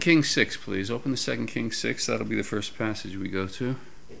King 6, please. Open to 2 Kings 6. That'll be the first passage we go to.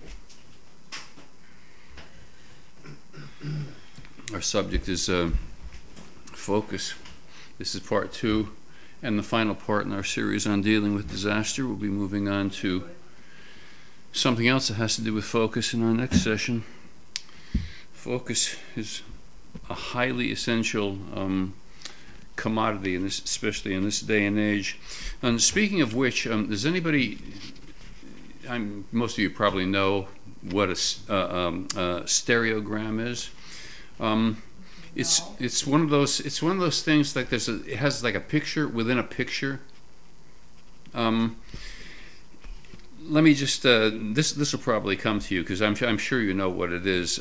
Our subject is focus. This is part 2 and the final part in our series on dealing with disaster. We'll be moving on to something else that has to do with focus in our next session. Focus is a highly essential commodity, especially in this day and age. And speaking of which, does anybody, most of you probably know what a stereogram is. It's one of those things like it has like a picture within a picture. Let me just this will probably come to you because I'm sure you know what it is.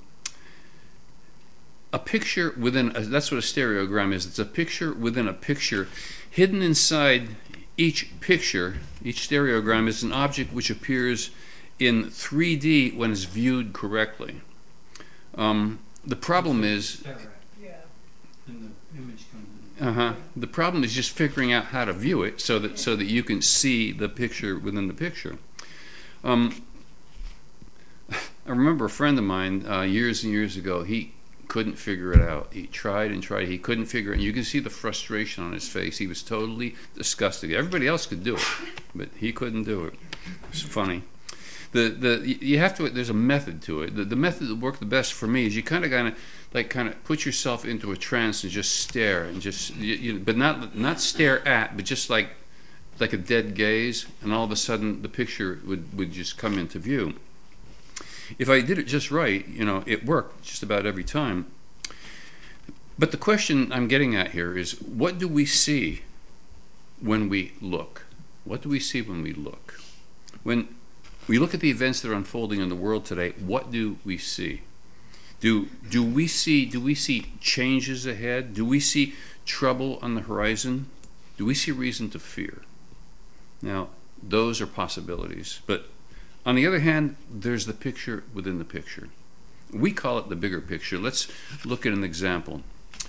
A picture within that's what a stereogram is. It's a picture within a picture. Hidden inside each picture, each stereogram is an object which appears in 3D when it's viewed correctly. The problem is the problem is just figuring out how to view it so that you can see the picture within the picture. I remember a friend of mine years and years ago. He couldn't figure it out. He tried and tried. He couldn't figure it. And you can see the frustration on his face. He was totally disgusted. Everybody else could do it, but he couldn't do it. It's funny. You have to. There's a method to it. The method that worked the best for me is you kind of put yourself into a trance and just stare and just but not stare at, but just like a dead gaze, and all of a sudden the picture would just come into view. If I did it just right, it worked just about every time. But the question I'm getting at here is, what do we see when we look? What do we see when we look? When we look at the events that are unfolding in the world today, what do we see? Do we see changes ahead? Do we see trouble on the horizon? Do we see reason to fear? Now, those are possibilities. But on the other hand, there's the picture within the picture. We call it the bigger picture. Let's look at an example.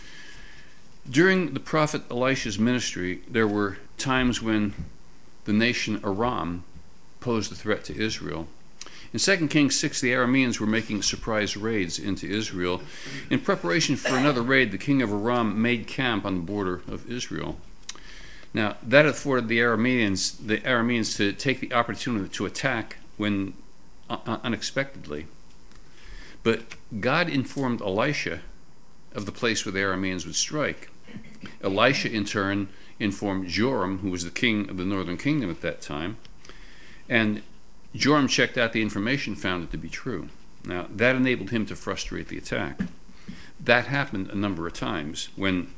During the prophet Elisha's ministry, there were times when the nation Aram posed a threat to Israel. In 2 Kings 6, the Arameans were making surprise raids into Israel. In preparation for another raid, the king of Aram made camp on the border of Israel. Now, that afforded the Arameans to take the opportunity to attack when unexpectedly. But God informed Elisha of the place where the Arameans would strike. Elisha, in turn, informed Joram, who was the king of the northern kingdom at that time, and Joram checked out the information, found it to be true. Now, that enabled him to frustrate the attack. That happened a number of times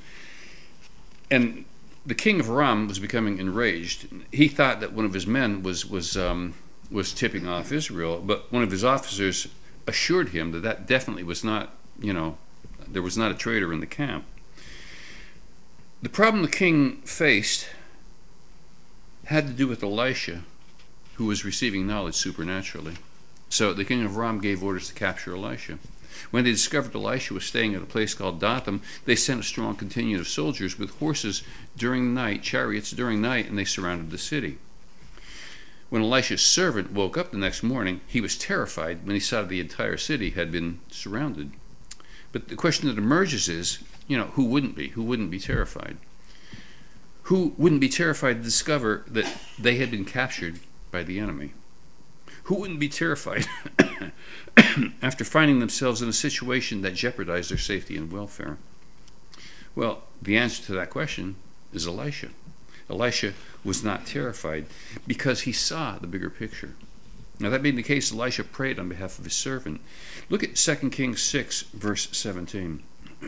and the king of Aram was becoming enraged. He thought that one of his men was tipping off Israel, but one of his officers assured him that definitely was not, there was not a traitor in the camp. The problem the king faced had to do with Elisha, who was receiving knowledge supernaturally. So the king of Aram gave orders to capture Elisha. When they discovered Elisha was staying at a place called Dothan, they sent a strong contingent of soldiers with horses during the night, chariots during night, and they surrounded the city. When Elisha's servant woke up the next morning, he was terrified when he saw the entire city had been surrounded. But the question that emerges is, who wouldn't be? Who wouldn't be terrified? Who wouldn't be terrified to discover that they had been captured by the enemy? Who wouldn't be terrified after finding themselves in a situation that jeopardized their safety and welfare? Well, the answer to that question is Elisha. Elisha was not terrified because he saw the bigger picture. Now, that being the case, Elisha prayed on behalf of his servant. Look at 2 Kings 6, verse 17.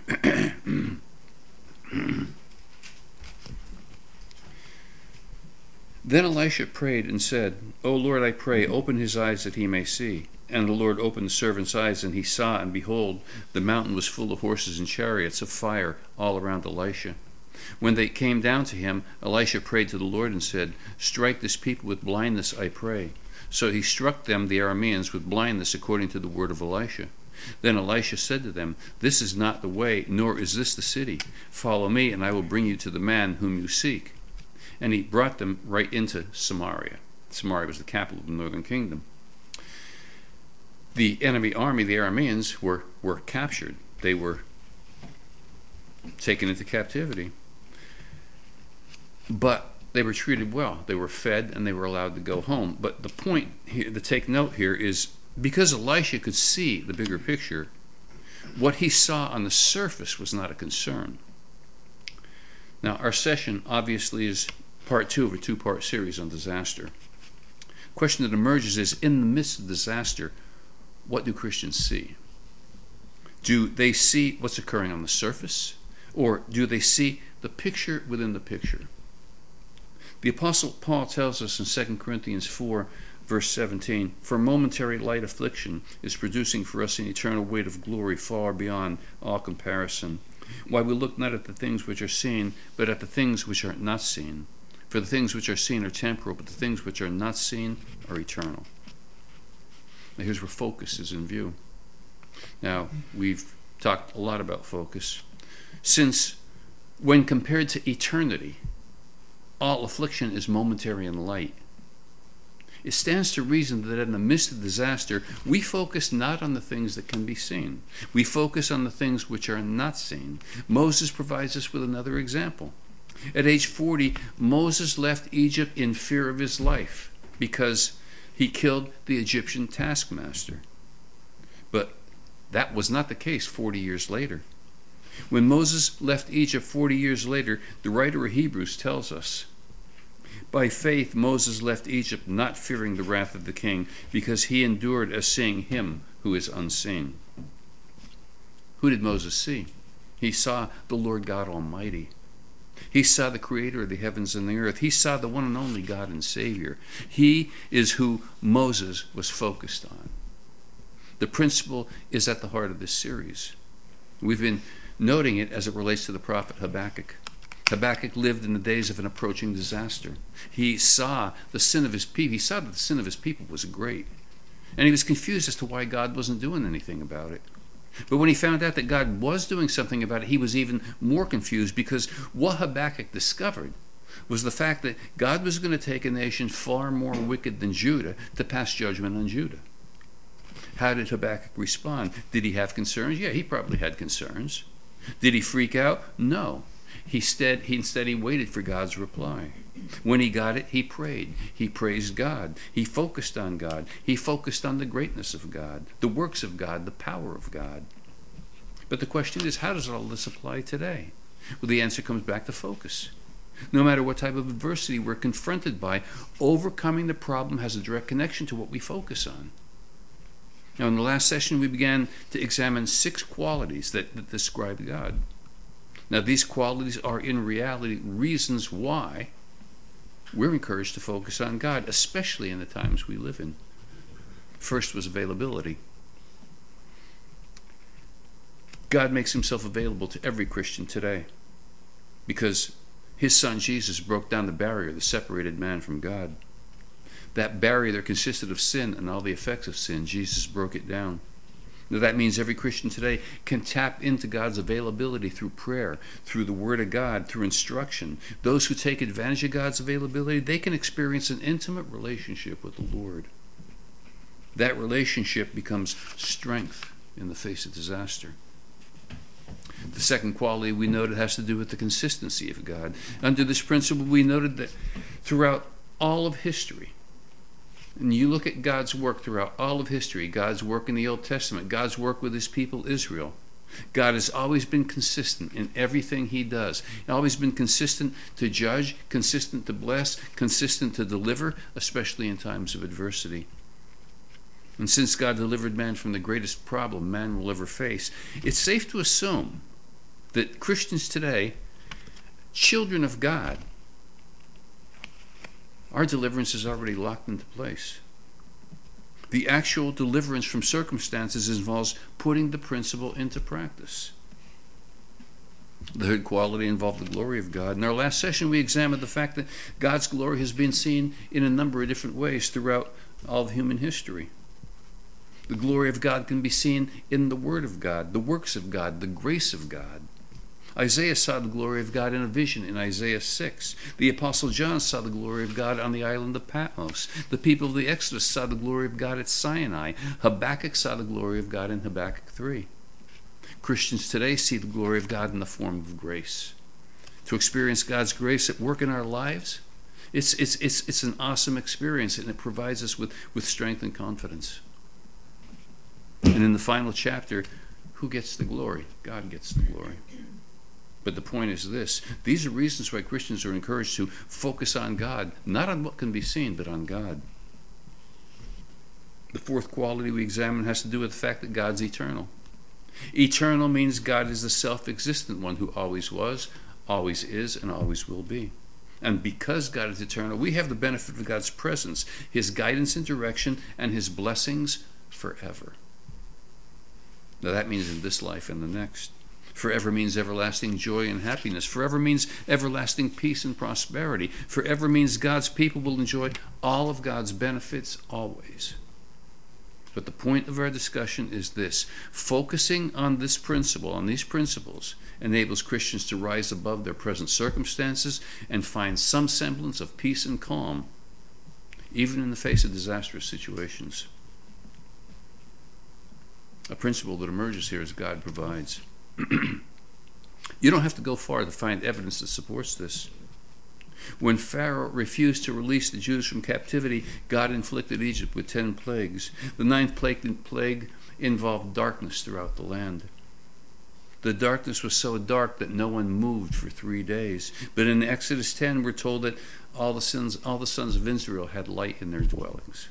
Then Elisha prayed and said, O Lord, I pray, open his eyes that he may see. And the Lord opened the servant's eyes, and he saw, and behold, the mountain was full of horses and chariots of fire all around Elisha. When they came down to him, Elisha prayed to the Lord and said, Strike this people with blindness, I pray. So he struck them, the Arameans, with blindness according to the word of Elisha. Then Elisha said to them, This is not the way, nor is this the city. Follow me, and I will bring you to the man whom you seek. and he brought them right into Samaria. Samaria was the capital of the northern kingdom. The enemy army, the Arameans, were captured. They were taken into captivity. But they were treated well. They were fed and they were allowed to go home. But the point here, to take note here, is because Elisha could see the bigger picture, what he saw on the surface was not a concern. Now, our session obviously is part 2 of a 2-part series on disaster. The question that emerges is, in the midst of disaster, what do Christians see? Do they see what's occurring on the surface, or do they see the picture within the picture? The Apostle Paul tells us in 2 Corinthians 4, verse 17, "For momentary light affliction is producing for us an eternal weight of glory far beyond all comparison. Why we look not at the things which are seen, but at the things which are not seen. For the things which are seen are temporal, but the things which are not seen are eternal." Now here's where focus is in view. Now, we've talked a lot about focus. Since when compared to eternity, all affliction is momentary and light, it stands to reason that in the midst of disaster, we focus not on the things that can be seen. We focus on the things which are not seen. Moses provides us with another example. At age 40, Moses left Egypt in fear of his life because he killed the Egyptian taskmaster. But that was not the case 40 years later. When Moses left Egypt 40 years later, the writer of Hebrews tells us, "By faith Moses left Egypt not fearing the wrath of the king, because he endured as seeing him who is unseen." Who did Moses see? He saw the Lord God Almighty. He saw the creator of the heavens and the earth. He saw the one and only God and Savior. He is who Moses was focused on. The principle is at the heart of this series. We've been noting it as it relates to the prophet Habakkuk. Habakkuk lived in the days of an approaching disaster. He saw the sin of his people. He saw that the sin of his people was great. And he was confused as to why God wasn't doing anything about it. But when he found out that God was doing something about it, he was even more confused, because what Habakkuk discovered was the fact that God was going to take a nation far more wicked than Judah to pass judgment on Judah. How did Habakkuk respond? Did he have concerns? Yeah, he probably had concerns. Did he freak out? No. Instead, he waited for God's reply. When he got it, he prayed. He praised God. He focused on God. He focused on the greatness of God, the works of God, the power of God. But the question is, how does all this apply today? Well, the answer comes back to focus. No matter what type of adversity we're confronted by, overcoming the problem has a direct connection to what we focus on. Now, in the last session, we began to examine 6 qualities that describe God. Now, these qualities are in reality reasons why we're encouraged to focus on God, especially in the times we live in. First was availability. God makes himself available to every Christian today because his son Jesus broke down the barrier that separated man from God. That barrier that consisted of sin and all the effects of sin, Jesus broke it down. Now, that means every Christian today can tap into God's availability through prayer, through the Word of God, through instruction. Those who take advantage of God's availability, they can experience an intimate relationship with the Lord. That relationship becomes strength in the face of disaster. The second quality we noted has to do with the consistency of God. Under this principle, we noted that throughout all of history, and you look at God's work throughout all of history, God's work in the Old Testament, God's work with his people Israel, God has always been consistent in everything he does. He's always been consistent to judge, consistent to bless, consistent to deliver, especially in times of adversity. And since God delivered man from the greatest problem man will ever face, it's safe to assume that Christians today, children of God, our deliverance is already locked into place. The actual deliverance from circumstances involves putting the principle into practice. The third quality involved the glory of God. In our last session, we examined the fact that God's glory has been seen in a number of different ways throughout all of human history. The glory of God can be seen in the Word of God, the works of God, the grace of God. Isaiah saw the glory of God in a vision in Isaiah 6. The Apostle John saw the glory of God on the island of Patmos. The people of the Exodus saw the glory of God at Sinai. Habakkuk saw the glory of God in Habakkuk 3. Christians today see the glory of God in the form of grace. To experience God's grace at work in our lives, it's an awesome experience, and it provides us with strength and confidence. And in the final chapter, who gets the glory? God gets the glory. But the point is this: these are reasons why Christians are encouraged to focus on God, not on what can be seen, but on God. The fourth quality we examine has to do with the fact that God's eternal. Eternal means God is the self-existent one who always was, always is, and always will be. And because God is eternal, we have the benefit of God's presence, His guidance and direction, and His blessings forever. Now that means in this life and the next. Forever means everlasting joy and happiness. Forever means everlasting peace and prosperity. Forever means God's people will enjoy all of God's benefits always. But the point of our discussion is this: focusing on this principle, on these principles, enables Christians to rise above their present circumstances and find some semblance of peace and calm, even in the face of disastrous situations. A principle that emerges here is God provides. You don't have to go far to find evidence that supports this. When Pharaoh refused to release the Jews from captivity, God inflicted Egypt with 10 plagues. The 9th plague involved darkness throughout the land. The darkness was so dark that no one moved for 3 days. But in Exodus 10, we're told that all the sons of Israel had light in their dwellings.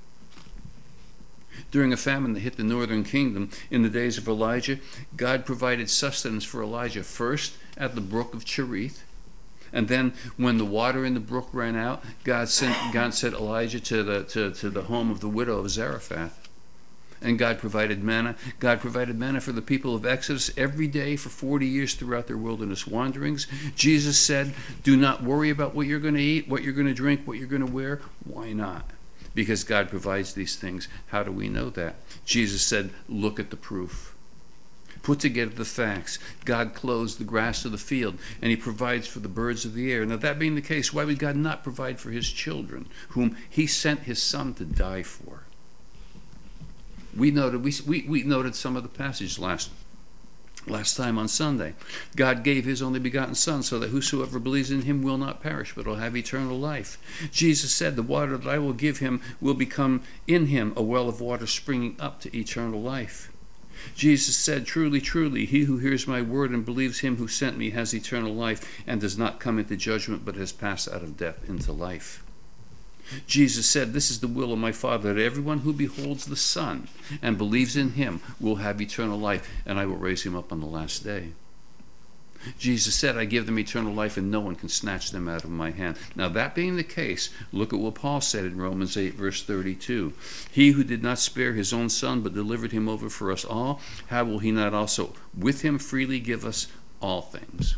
During a famine that hit the northern kingdom in the days of Elijah, God provided sustenance for Elijah, first at the brook of Cherith, and then when the water in the brook ran out, God sent Elijah to the home of the widow of Zarephath. And God provided manna. God provided manna for the people of Exodus every day for 40 years throughout their wilderness wanderings. Jesus said, do not worry about what you're going to eat, what you're going to drink, what you're going to wear. Why not? Because God provides these things. How do we know that? Jesus said, look at the proof. Put together the facts. God clothes the grass of the field, and He provides for the birds of the air. Now, that being the case, why would God not provide for His children, whom He sent His Son to die for? We noted some of the passage last time on Sunday. God gave His only begotten Son so that whosoever believes in Him will not perish but will have eternal life. Jesus said, the water that I will give him will become in him a well of water springing up to eternal life. Jesus said, truly, truly, he who hears my word and believes Him who sent me has eternal life and does not come into judgment but has passed out of death into life. Jesus said, this is the will of my Father, that everyone who beholds the Son and believes in Him will have eternal life, and I will raise him up on the last day. Jesus said, I give them eternal life, and no one can snatch them out of my hand. Now, that being the case, look at what Paul said in Romans 8, verse 32. He who did not spare His own Son, but delivered Him over for us all, how will He not also with Him freely give us all things?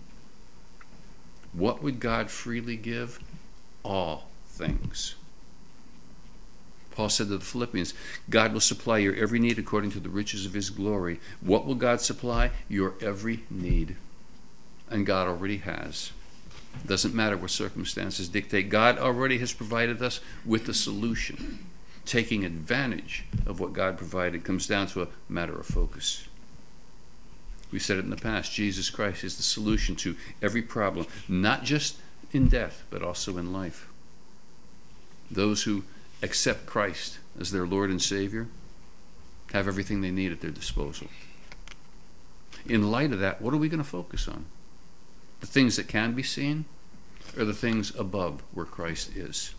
What would God freely give? All things. Paul said to the Philippians, God will supply your every need according to the riches of His glory. What will God supply? Your every need. And God already has. It doesn't matter what circumstances dictate. God already has provided us with the solution. Taking advantage of what God provided comes down to a matter of focus. We said it in the past. Jesus Christ is the solution to every problem, not just in death, but also in life. Those who accept Christ as their Lord and Savior have everything they need at their disposal. In light of that, what are we going to focus on? The things that can be seen, or the things above where Christ is?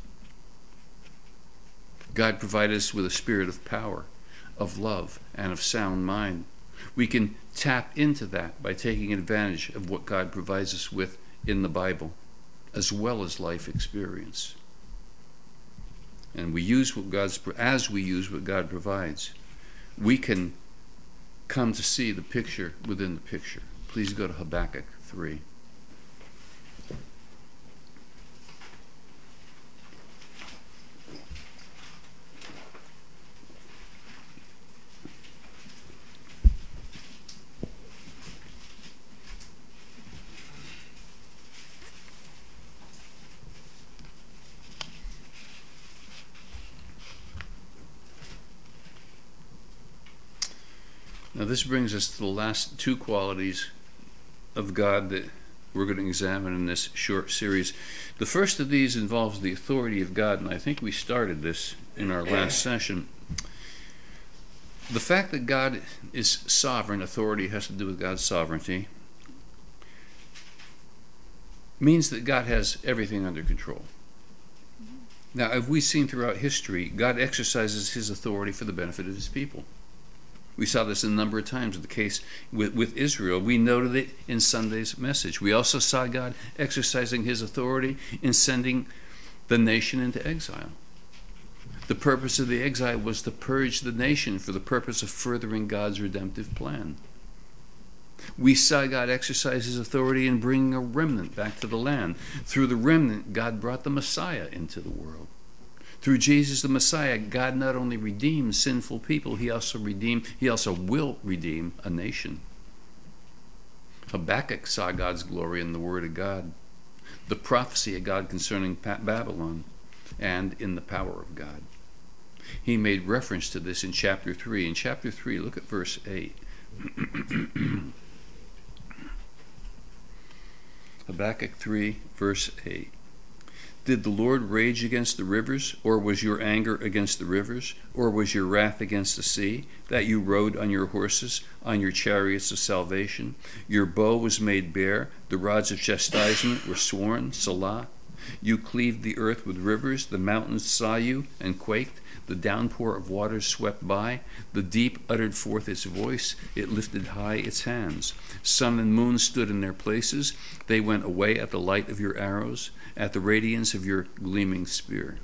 God provided us with a spirit of power, of love, and of sound mind. We can tap into that by taking advantage of what God provides us with in the Bible, as well as life experience. And as we use what God provides, we can come to see the picture within the picture. Please go to Habakkuk 3. Now this brings us to the last two qualities of God that we're going to examine in this short series. The first of these involves the authority of God, and I think we started this in our last session. The fact that God is sovereign, authority has to do with God's sovereignty, means that God has everything under control. Now, as we've seen throughout history, God exercises his authority for the benefit of his people. We saw this a number of times in the case with Israel. We noted it in Sunday's message. We also saw God exercising his authority in sending the nation into exile. The purpose of the exile was to purge the nation for the purpose of furthering God's redemptive plan. We saw God exercise his authority in bringing a remnant back to the land. Through the remnant, God brought the Messiah into the world. Through Jesus the Messiah, God not only redeemed sinful people, he also will redeem a nation. Habakkuk saw God's glory in the Word of God, the prophecy of God concerning Babylon, and in the power of God. He made reference to this in chapter 3. In chapter 3, look at verse 8. Habakkuk 3, verse 8. Did the Lord rage against the rivers, or was your anger against the rivers, or was your wrath against the sea, that you rode on your horses, on your chariots of salvation? Your bow was made bare, the rods of chastisement were sworn, Selah. You cleaved the earth with rivers, the mountains saw you and quaked, the downpour of waters swept by, the deep uttered forth its voice, it lifted high its hands. Sun and moon stood in their places, they went away at the light of your arrows, at the radiance of your gleaming spear.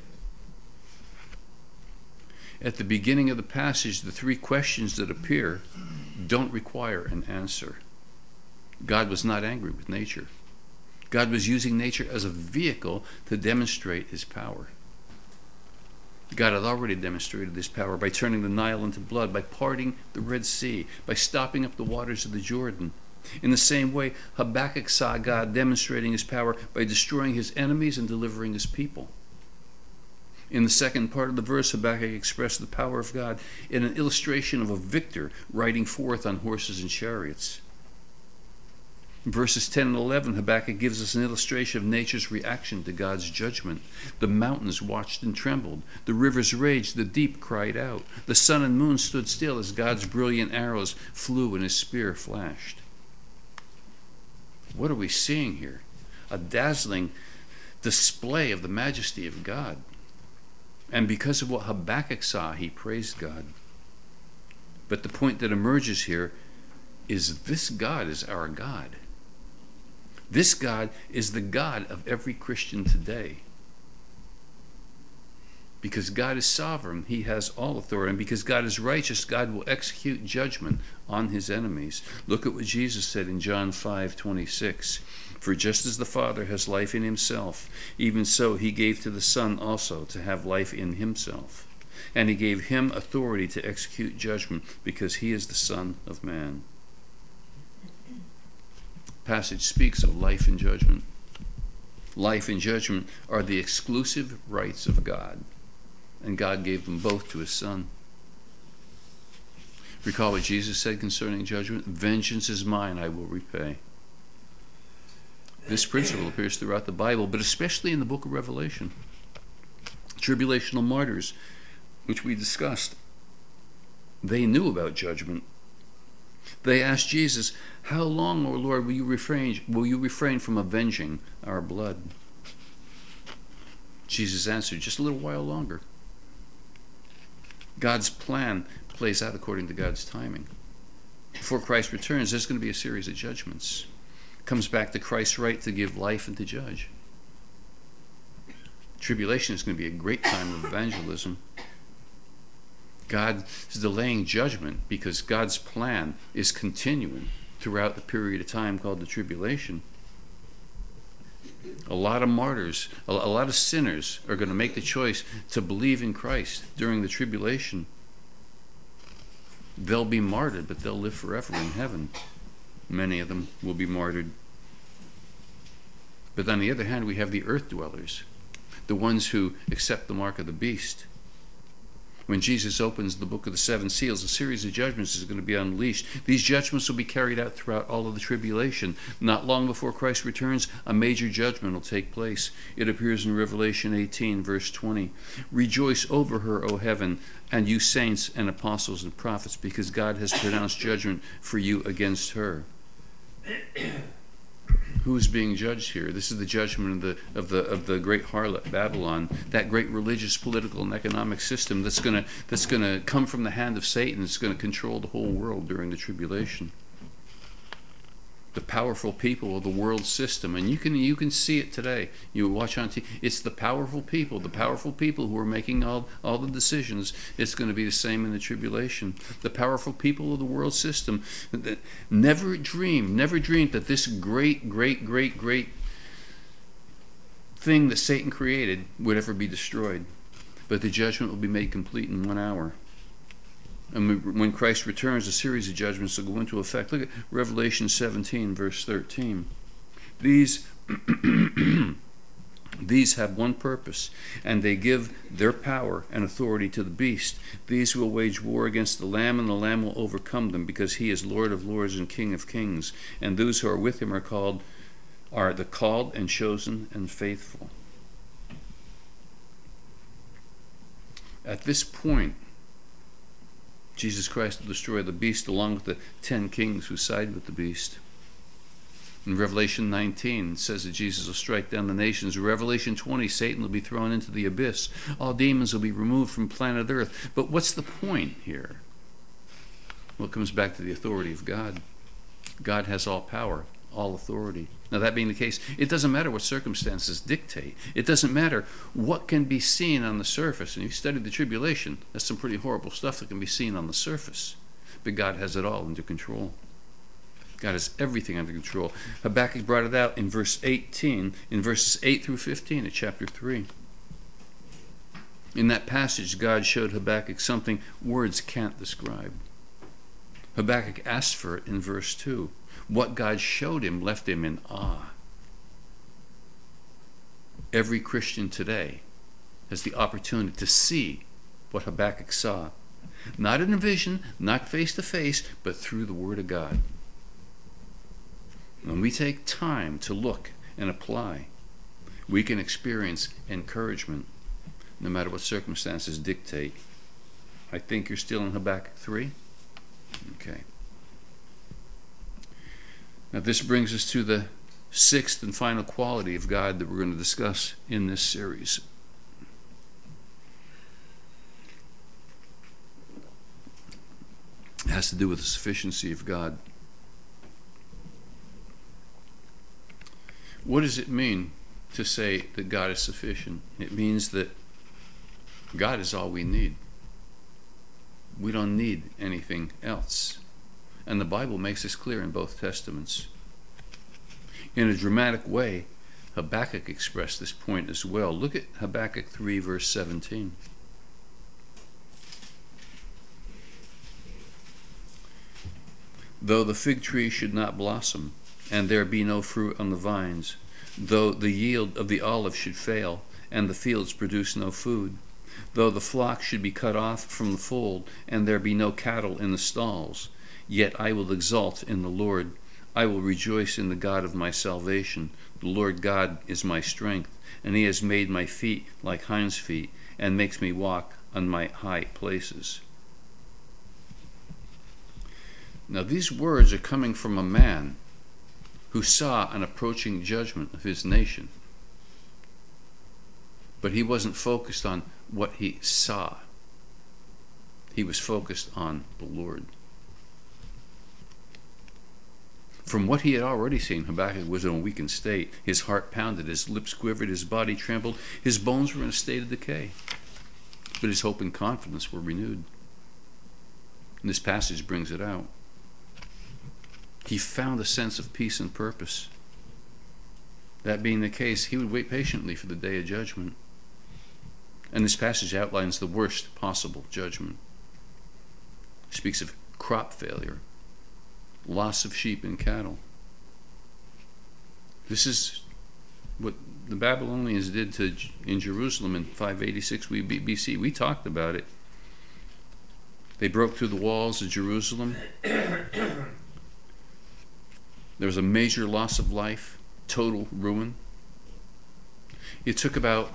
At the beginning of the passage, the three questions that appear don't require an answer. God was not angry with nature. God was using nature as a vehicle to demonstrate his power. God had already demonstrated his power by turning the Nile into blood, by parting the Red Sea, by stopping up the waters of the Jordan. In the same way, Habakkuk saw God demonstrating his power by destroying his enemies and delivering his people. In the second part of the verse, Habakkuk expressed the power of God in an illustration of a victor riding forth on horses and chariots. In verses 10 and 11, Habakkuk gives us an illustration of nature's reaction to God's judgment. The mountains watched and trembled. The rivers raged. The deep cried out. The sun and moon stood still as God's brilliant arrows flew and his spear flashed. What are we seeing here? A dazzling display of the majesty of God. And because of what Habakkuk saw, he praised God. But the point that emerges here is this God is our God. This God is the God of every Christian today. Because God is sovereign, he has all authority. And because God is righteous, God will execute judgment on his enemies. Look at what Jesus said in John 5:26. For just as the Father has life in himself, even so he gave to the Son also to have life in himself. And he gave him authority to execute judgment, because he is the Son of Man. The passage speaks of life and judgment. Life and judgment are the exclusive rights of God, and God gave them both to his Son. Recall what Jesus said concerning judgment? Vengeance is mine, I will repay. This principle appears throughout the Bible, but especially in the book of Revelation. Tribulational martyrs, which we discussed, they knew about judgment. They asked Jesus, how long, O Lord, will you refrain from avenging our blood? Jesus answered, just a little while longer. God's plan plays out according to God's timing. Before Christ returns, there's going to be a series of judgments. It comes back to Christ's right to give life and to judge. Tribulation is going to be a great time of evangelism. God is delaying judgment because God's plan is continuing throughout the period of time called the tribulation. A lot of martyrs, a lot of sinners are going to make the choice to believe in Christ during the tribulation. They'll be martyred, but they'll live forever in heaven. Many of them will be martyred. But on the other hand, we have the earth dwellers, the ones who accept the mark of the beast, When Jesus opens the book of the seven seals, a series of judgments is going to be unleashed. These judgments will be carried out throughout all of the tribulation. Not long before Christ returns, a major judgment will take place. It appears in Revelation 18, verse 20. Rejoice over her, O heaven, and you saints and apostles and prophets, because God has pronounced judgment for you against her. Who is being judged here? This is the judgment of the great harlot Babylon, that great religious, political, and economic system that's going to come from the hand of Satan. It's going to control the whole world during the tribulation. The powerful people of the world system, and you can see it today. You watch on TV. It's the powerful people who are making all the decisions. It's going to be the same in the tribulation. The powerful people of the world system that never dreamed that this great thing that Satan created would ever be destroyed. But the judgment will be made complete in 1 hour. And when Christ returns, a series of judgments will go into effect. Look at Revelation 17, verse 13. These have one purpose, and they give their power and authority to the beast. These will wage war against the Lamb, and the Lamb will overcome them, because he is Lord of lords and King of kings. And those who are with him are the called and chosen and faithful. At this point, Jesus Christ will destroy the beast along with the 10 kings who side with the beast. In Revelation 19, it says that Jesus will strike down the nations. In Revelation 20, Satan will be thrown into the abyss. All demons will be removed from planet Earth. But what's the point here? Well, it comes back to the authority of God. God has all power, all authority. Now, that being the case, it doesn't matter what circumstances dictate. It doesn't matter what can be seen on the surface. And you study the tribulation, that's some pretty horrible stuff that can be seen on the surface. But God has it all under control. God has everything under control. Habakkuk brought it out in verse 18, in verses 8 through 15 of chapter 3. In that passage, God showed Habakkuk something words can't describe. Habakkuk asked for it in verse 2. What God showed him left him in awe. Every Christian today has the opportunity to see what Habakkuk saw. Not in a vision, not face to face, but through the Word of God. When we take time to look and apply, we can experience encouragement no matter what circumstances dictate. I think you're still in Habakkuk 3? Okay. Now this brings us to the sixth and final quality of God that we're going to discuss in this series. It has to do with the sufficiency of God. What does it mean to say that God is sufficient? It means that God is all we need. We don't need anything else. And the Bible makes this clear in both Testaments. In a dramatic way, Habakkuk expressed this point as well. Look at Habakkuk 3, verse 17. Though the fig tree should not blossom, and there be no fruit on the vines, though the yield of the olive should fail, and the fields produce no food, though the flock should be cut off from the fold, and there be no cattle in the stalls, yet I will exult in the Lord. I will rejoice in the God of my salvation. The Lord God is my strength, and he has made my feet like hinds' feet, and makes me walk on my high places. Now these words are coming from a man who saw an approaching judgment of his nation. But he wasn't focused on what he saw. He was focused on the Lord. From what he had already seen, Habakkuk was in a weakened state. His heart pounded, his lips quivered, his body trembled, his bones were in a state of decay. But his hope and confidence were renewed. And this passage brings it out. He found a sense of peace and purpose. That being the case, he would wait patiently for the day of judgment. And this passage outlines the worst possible judgment. It speaks of crop failure, loss of sheep and cattle. This is what the Babylonians did in Jerusalem in 586 BC. We talked about it. They broke through the walls of Jerusalem. There was a major loss of life, total ruin. It took about,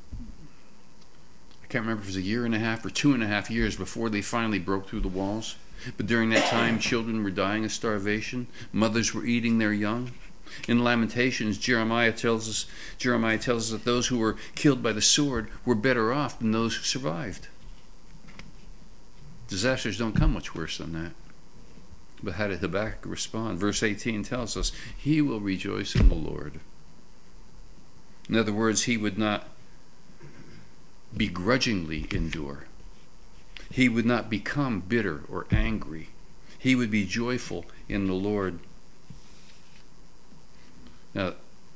I can't remember if it was a year and a half or 2.5 years before they finally broke through the walls. But during that time, children were dying of starvation. Mothers were eating their young. In Lamentations, Jeremiah tells us that those who were killed by the sword were better off than those who survived. Disasters don't come much worse than that. But how did Habakkuk respond? Verse 18 tells us, he will rejoice in the Lord. In other words, he would not begrudgingly endure. He would not become bitter or angry. He would be joyful in the Lord. Now,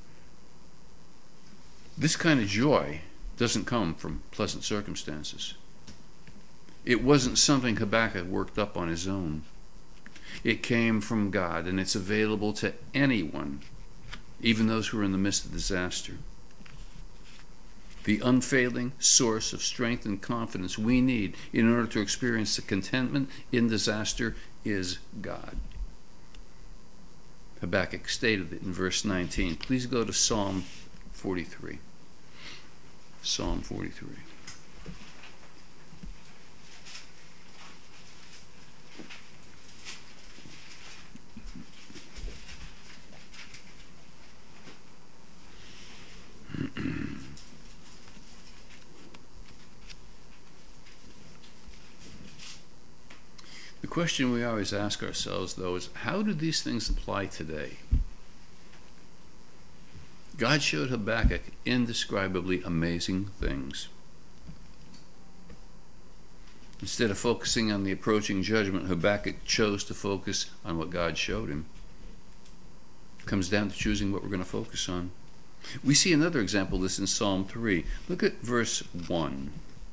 this kind of joy doesn't come from pleasant circumstances. It wasn't something Habakkuk worked up on his own. It came from God, and it's available to anyone, even those who are in the midst of disaster. The unfailing source of strength and confidence we need in order to experience the contentment in disaster is God. Habakkuk stated it in verse 19. Please go to Psalm 43. Psalm 43. The question we always ask ourselves, though, is how do these things apply today? God showed Habakkuk indescribably amazing things. Instead of focusing on the approaching judgment, Habakkuk chose to focus on what God showed him. It comes down to choosing what we're going to focus on. We see another example of this in Psalm 3. Look at verse 1.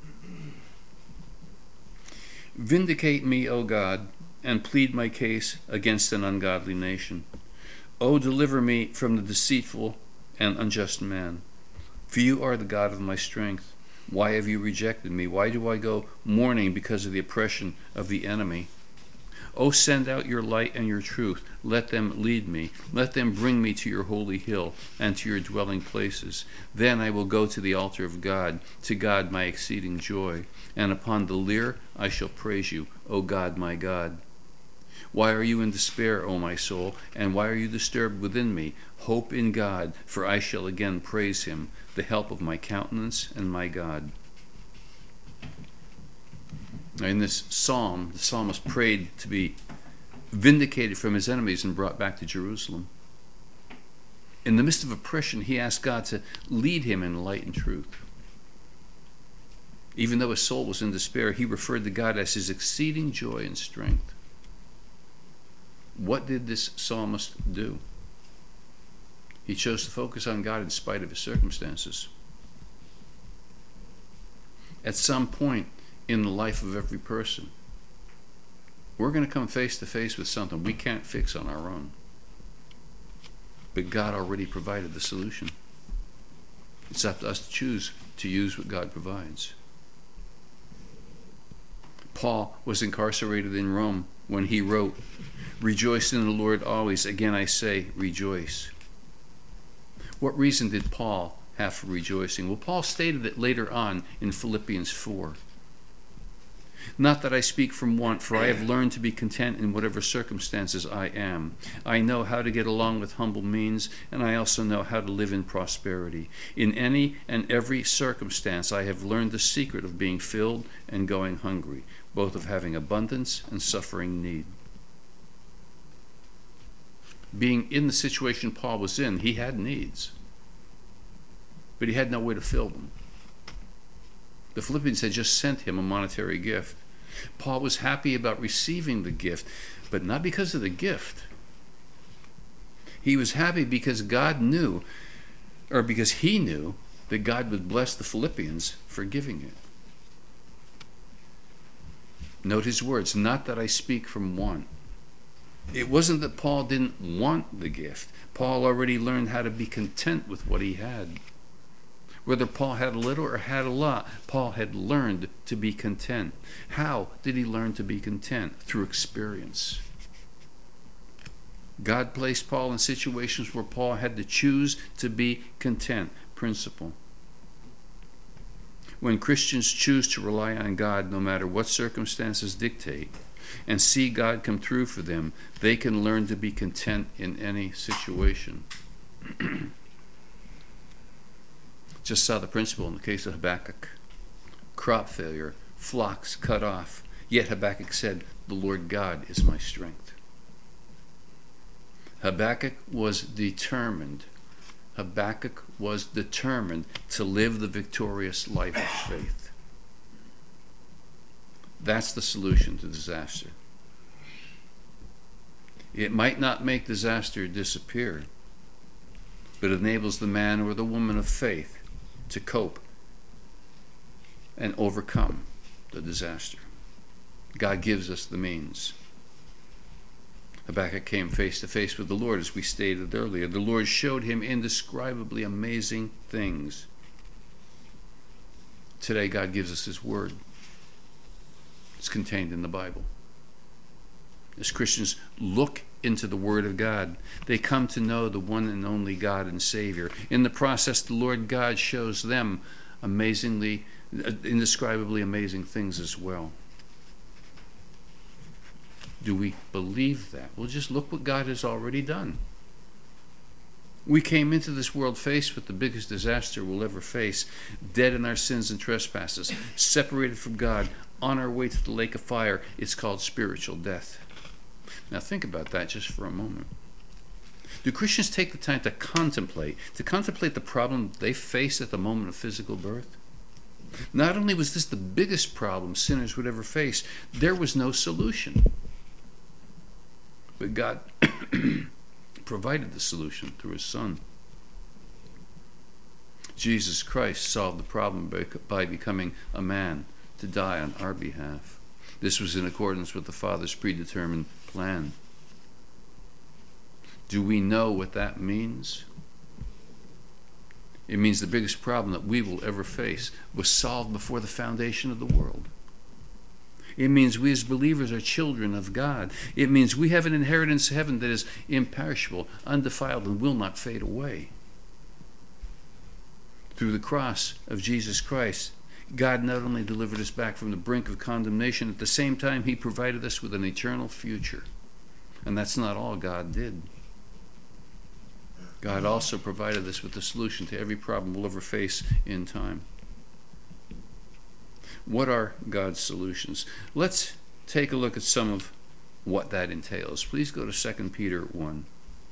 Vindicate me, O God, and plead my case against an ungodly nation. O deliver me from the deceitful and unjust man. For you are the God of my strength. Why have you rejected me? Why do I go mourning because of the oppression of the enemy? O send out your light and your truth. Let them lead me. Let them bring me to your holy hill and to your dwelling places. Then I will go to the altar of God, to God my exceeding joy. And upon the lyre I shall praise you, O God my God. Why are you in despair, O my soul? And why are you disturbed within me? Hope in God, for I shall again praise him, the help of my countenance and my God. In this psalm, the psalmist prayed to be vindicated from his enemies and brought back to Jerusalem. In the midst of oppression, he asked God to lead him in light and truth. Even though his soul was in despair, he referred to God as his exceeding joy and strength. What did this psalmist do? He chose to focus on God in spite of his circumstances. At some point in the life of every person, we're going to come face to face with something we can't fix on our own. But God already provided the solution. It's up to us to choose to use what God provides. Paul was incarcerated in Rome when he wrote, "Rejoice in the Lord always. Again I say, rejoice." What reason did Paul have for rejoicing? Well, Paul stated it later on in Philippians 4. Not that I speak from want, for I have learned to be content in whatever circumstances I am. I know how to get along with humble means, and I also know how to live in prosperity. In any and every circumstance I have learned the secret of being filled and going hungry, both of having abundance and suffering need. Being in the situation Paul was in, he had needs, but he had no way to fill them. The Philippians had just sent him a monetary gift. Paul was happy about receiving the gift, but not because of the gift. He was happy because God knew, or because he knew, that God would bless the Philippians for giving it. Note his words, not that I speak from want. It wasn't that Paul didn't want the gift. Paul already learned how to be content with what he had. Whether Paul had a little or had a lot, Paul had learned to be content. How did he learn to be content? Through experience. God placed Paul in situations where Paul had to choose to be content. Principle. When Christians choose to rely on God no matter what circumstances dictate and see God come through for them, they can learn to be content in any situation. Just saw the principle in the case of Habakkuk. Crop failure, flocks cut off. Yet Habakkuk said, "The Lord God is my strength." Habakkuk was determined. Habakkuk was determined to live the victorious life of faith. That's the solution to disaster. It might not make disaster disappear, but it enables the man or the woman of faith to cope and overcome the disaster. God gives us the means. Habakkuk came face to face with the Lord, as we stated earlier. The Lord showed him indescribably amazing things. Today, God gives us His Word. It's contained in the Bible. As Christians look into the Word of God, they come to know the one and only God and Savior. In the process, the Lord God shows them indescribably amazing things as well. Do we believe that? Well, just look what God has already done. We came into this world faced with the biggest disaster we'll ever face, dead in our sins and trespasses, separated from God, on our way to the lake of fire. It's called spiritual death. Now think about that just for a moment. Do Christians take the time to contemplate the problem they face at the moment of physical birth? Not only was this the biggest problem sinners would ever face, there was no solution. But God provided the solution through His Son. Jesus Christ solved the problem by becoming a man to die on our behalf. This was in accordance with the Father's predetermined plan. Do we know what that means? It means the biggest problem that we will ever face was solved before the foundation of the world. It means we as believers are children of God. It means we have an inheritance of heaven that is imperishable, undefiled, and will not fade away. Through the cross of Jesus Christ, God not only delivered us back from the brink of condemnation, at the same time He provided us with an eternal future. And that's not all God did. God also provided us with the solution to every problem we'll ever face in time. What are God's solutions? Let's take a look at some of what that entails. Please go to 2 Peter 1.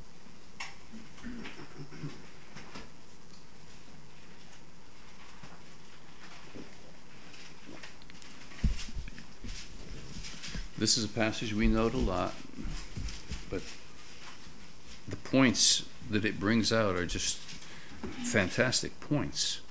This is a passage we note a lot, but the points that it brings out are just fantastic points.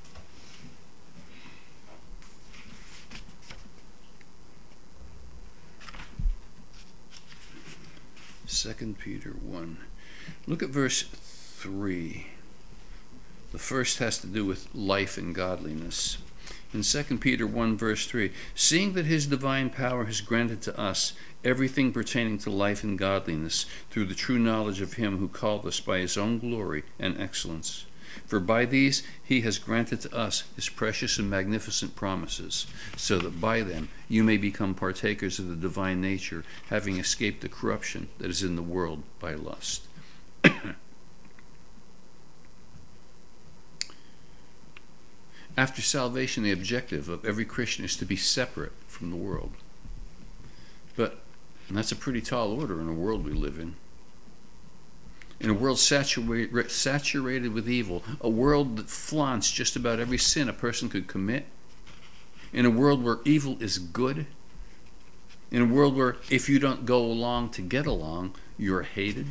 2 Peter 1. Look at verse 3. The first has to do with life and godliness. In 2 Peter 1 verse 3, seeing that His divine power has granted to us everything pertaining to life and godliness through the true knowledge of Him who called us by His own glory and excellence. For by these He has granted to us His precious and magnificent promises, so that by them you may become partakers of the divine nature, having escaped the corruption that is in the world by lust. After salvation, the objective of every Christian is to be separate from the world. But that's a pretty tall order in the world we live in. In a world saturated with evil, a world that flaunts just about every sin a person could commit, in a world where evil is good, in a world where if you don't go along to get along, you're hated.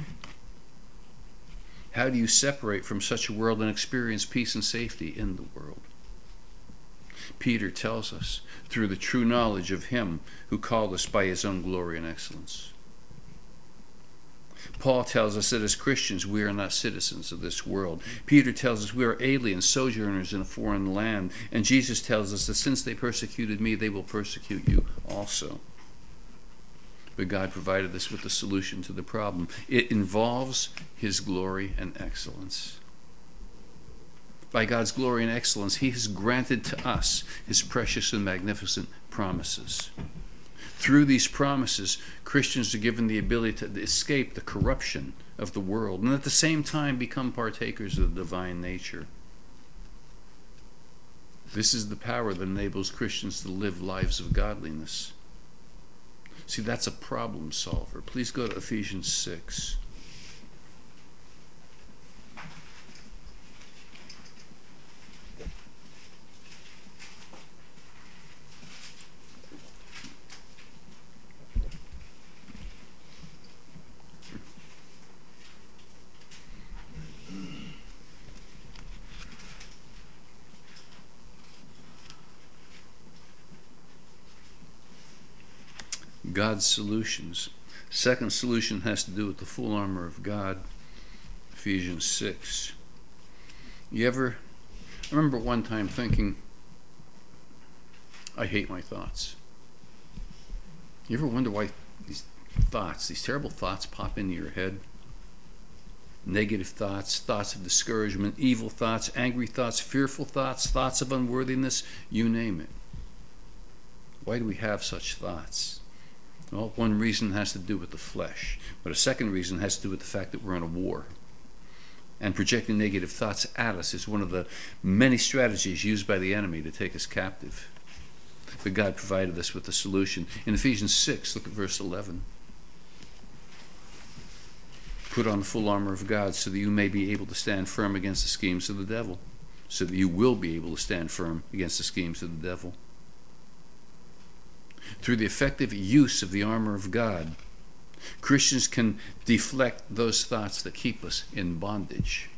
How do you separate from such a world and experience peace and safety in the world? Peter tells us, through the true knowledge of Him who called us by His own glory and excellence. Paul tells us that as Christians, we are not citizens of this world. Peter tells us we are aliens, sojourners in a foreign land. And Jesus tells us that since they persecuted me, they will persecute you also. But God provided us with the solution to the problem. It involves his glory and excellence. By God's glory and excellence, he has granted to us his precious and magnificent promises. Through these promises, Christians are given the ability to escape the corruption of the world and at the same time become partakers of the divine nature. This is the power that enables Christians to live lives of godliness. See, that's a problem solver. Please go to Ephesians 6. God's solutions. Second solution has to do with the full armor of God. Ephesians 6. I remember one time thinking, I hate my thoughts. You ever wonder why these terrible thoughts pop into your head? Negative thoughts, thoughts of discouragement, evil thoughts, angry thoughts, fearful thoughts, thoughts of unworthiness, you name it. Why do we have such thoughts? Well, one reason has to do with the flesh, but a second reason has to do with the fact that we're in a war. And projecting negative thoughts at us is one of the many strategies used by the enemy to take us captive. But God provided us with the solution. In Ephesians 6, look at verse 11. Put on the full armor of God so that you may be able to stand firm against the schemes of the devil. So that you will be able to stand firm against the schemes of the devil. Through the effective use of the armor of God, Christians can deflect those thoughts that keep us in bondage.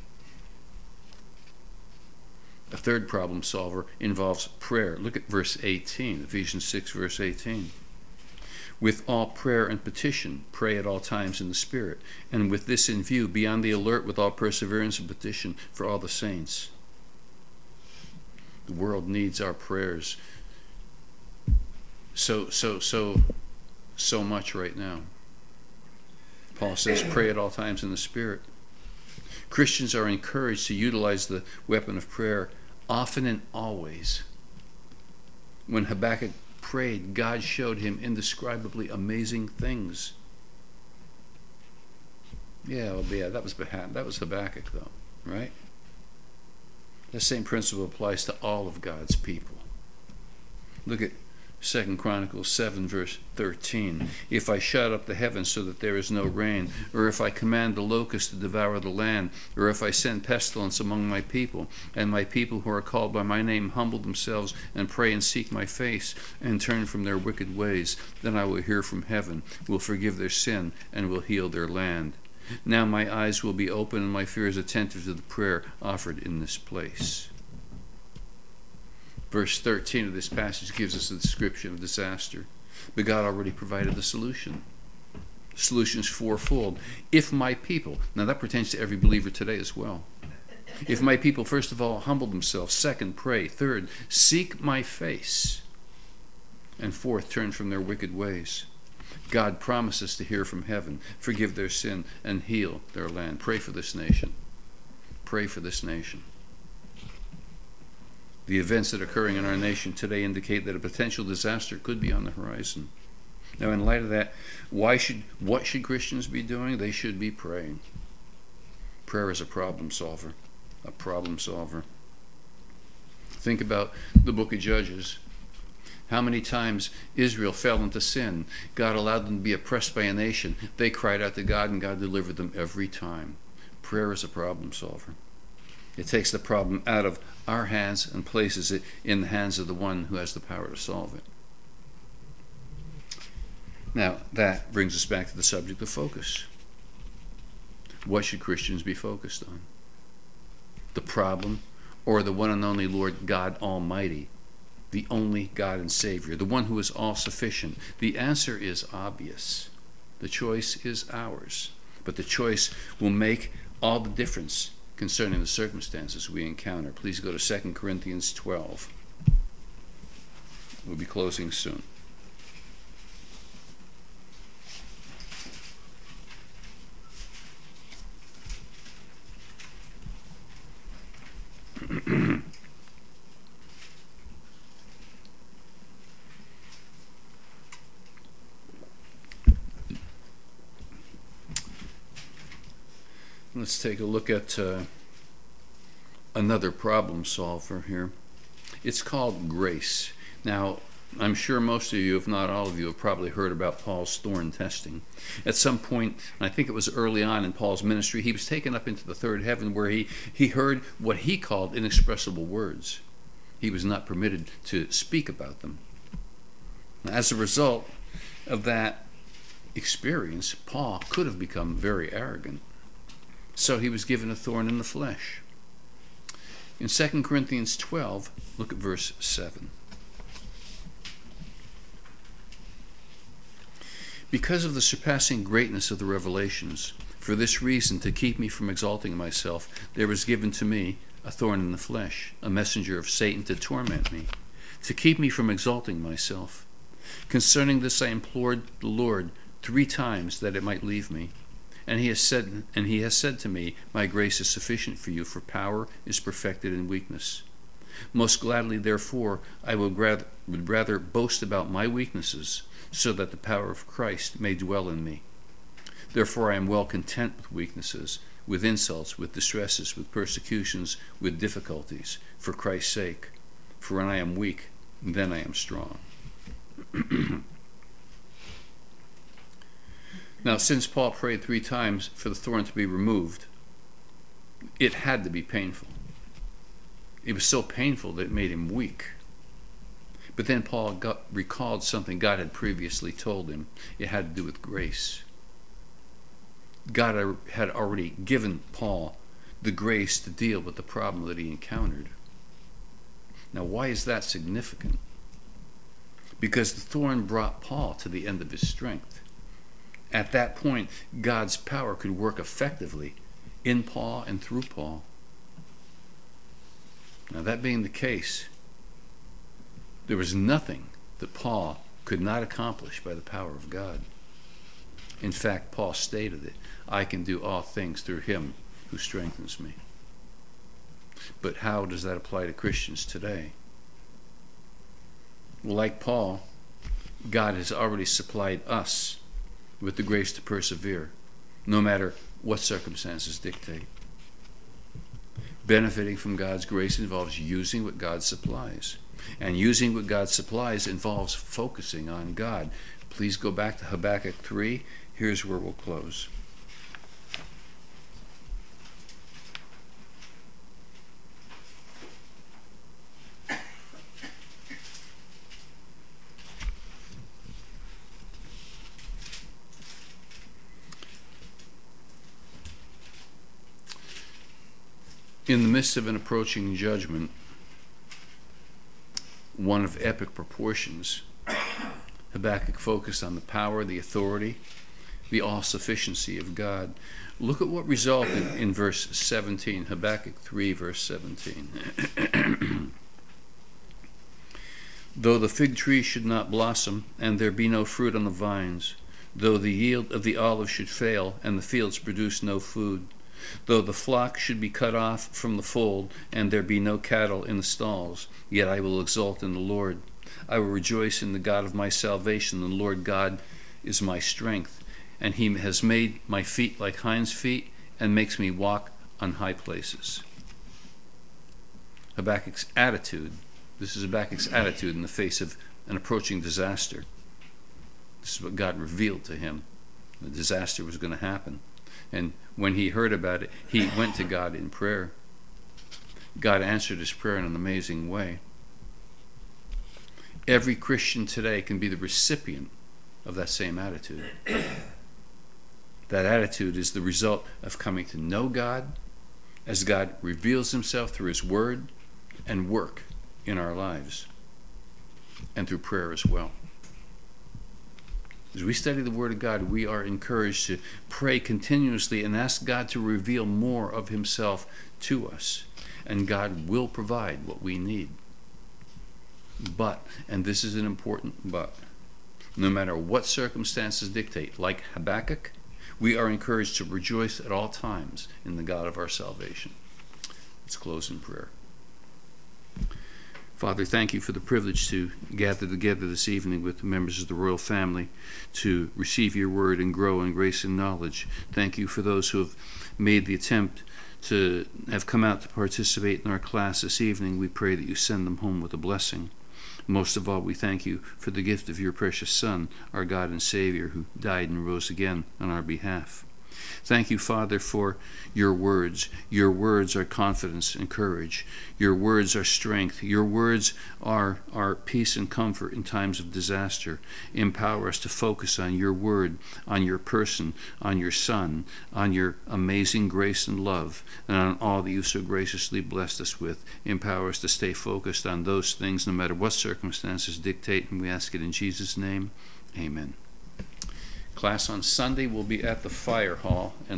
A third problem solver involves prayer. Look at verse 18, Ephesians 6, verse 18. With all prayer and petition, pray at all times in the Spirit, and with this in view, be on the alert with all perseverance and petition for all the saints. The world needs our prayers so much right now. Paul says, pray at all times in the Spirit. Christians are encouraged to utilize the weapon of prayer often and always. When Habakkuk prayed, God showed him indescribably amazing things. That was Habakkuk, though, right? The same principle applies to all of God's people. Look at 2 Chronicles 7, verse 13. If I shut up the heavens so that there is no rain, or if I command the locust to devour the land, or if I send pestilence among my people, and my people who are called by my name humble themselves and pray and seek my face and turn from their wicked ways, then I will hear from heaven, will forgive their sin, and will heal their land. Now my eyes will be open and my ears attentive to the prayer offered in this place. Verse 13 of this passage gives us a description of disaster, but God already provided the solution. The solution is fourfold. If my people, now that pertains to every believer today as well. If my people, first of all, humble themselves, second, pray, third, seek my face, and fourth, turn from their wicked ways, God promises to hear from heaven, forgive their sin, and heal their land. Pray for this nation. Pray for this nation. The events that are occurring in our nation today indicate that a potential disaster could be on the horizon. Now, in light of that, what should Christians be doing? They should be praying. Prayer is a problem solver. A problem solver. Think about the book of Judges. How many times Israel fell into sin. God allowed them to be oppressed by a nation. They cried out to God, and God delivered them every time. Prayer is a problem solver. It takes the problem out of our hands and places it in the hands of the one who has the power to solve it. Now, that brings us back to the subject of focus. What should Christians be focused on? The problem, or the one and only Lord God Almighty, the only God and Savior, the one who is all-sufficient? The answer is obvious. The choice is ours. But the choice will make all the difference concerning the circumstances we encounter. Please go to 2 Corinthians 12. We'll be closing soon. Let's take a look at another problem solver here. It's called grace. Now, I'm sure most of you, if not all of you, have probably heard about Paul's thorn testing. At some point, and I think it was early on in Paul's ministry, he was taken up into the third heaven where he heard what he called inexpressible words. He was not permitted to speak about them. As a result of that experience, Paul could have become very arrogant. So he was given a thorn in the flesh. In 2 Corinthians 12, look at verse 7. Because of the surpassing greatness of the revelations, for this reason, to keep me from exalting myself, there was given to me a thorn in the flesh, a messenger of Satan to torment me, to keep me from exalting myself. Concerning this I implored the Lord 3 times that it might leave me. And he has said to me, my grace is sufficient for you, for power is perfected in weakness. Most gladly, therefore, I would rather boast about my weaknesses, so that the power of Christ may dwell in me. Therefore I am well content with weaknesses, with insults, with distresses, with persecutions, with difficulties, for Christ's sake. For when I am weak, then I am strong. Now, since Paul prayed 3 times for the thorn to be removed, it had to be painful. It was so painful that it made him weak. But then Paul recalled something God had previously told him. It had to do with grace. God had already given Paul the grace to deal with the problem that he encountered. Now, why is that significant? Because the thorn brought Paul to the end of his strength. At that point, God's power could work effectively in Paul and through Paul. Now, that being the case, there was nothing that Paul could not accomplish by the power of God. In fact, Paul stated it, I can do all things through him who strengthens me. But how does that apply to Christians today? Well, like Paul, God has already supplied us with the grace to persevere, no matter what circumstances dictate. Benefiting from God's grace involves using what God supplies. And using what God supplies involves focusing on God. Please go back to Habakkuk 3. Here's where we'll close. In the midst of an approaching judgment, one of epic proportions, Habakkuk focused on the power, the authority, the all-sufficiency of God. Look at what resulted in verse 17, Habakkuk 3, verse 17. Though the fig tree should not blossom, and there be no fruit on the vines, though the yield of the olive should fail, and the fields produce no food, though the flock should be cut off from the fold, and there be no cattle in the stalls, yet I will exult in the Lord. I will rejoice in the God of my salvation. The Lord God is my strength, and he has made my feet like hinds' feet, and makes me walk on high places. Habakkuk's attitude, this is Habakkuk's attitude in the face of an approaching disaster. This is what God revealed to him. The disaster was going to happen. And when he heard about it, he went to God in prayer. God answered his prayer in an amazing way. Every Christian today can be the recipient of that same attitude. That attitude is the result of coming to know God as God reveals himself through his word and work in our lives, and through prayer as well. As we study the Word of God, we are encouraged to pray continuously and ask God to reveal more of Himself to us. And God will provide what we need. But, and this is an important but, no matter what circumstances dictate, like Habakkuk, we are encouraged to rejoice at all times in the God of our salvation. Let's close in prayer. Father, thank you for the privilege to gather together this evening with the members of the royal family to receive your word and grow in grace and knowledge. Thank you for those who have made the attempt to have come out to participate in our class this evening. We pray that you send them home with a blessing. Most of all, we thank you for the gift of your precious Son, our God and Savior, who died and rose again on our behalf. Thank you, Father, for your words. Your words are confidence and courage. Your words are strength. Your words are peace and comfort in times of disaster. Empower us to focus on your word, on your person, on your Son, on your amazing grace and love, and on all that you so graciously blessed us with. Empower us to stay focused on those things no matter what circumstances dictate, and we ask it in Jesus' name. Amen. Class on Sunday will be at the fire hall, and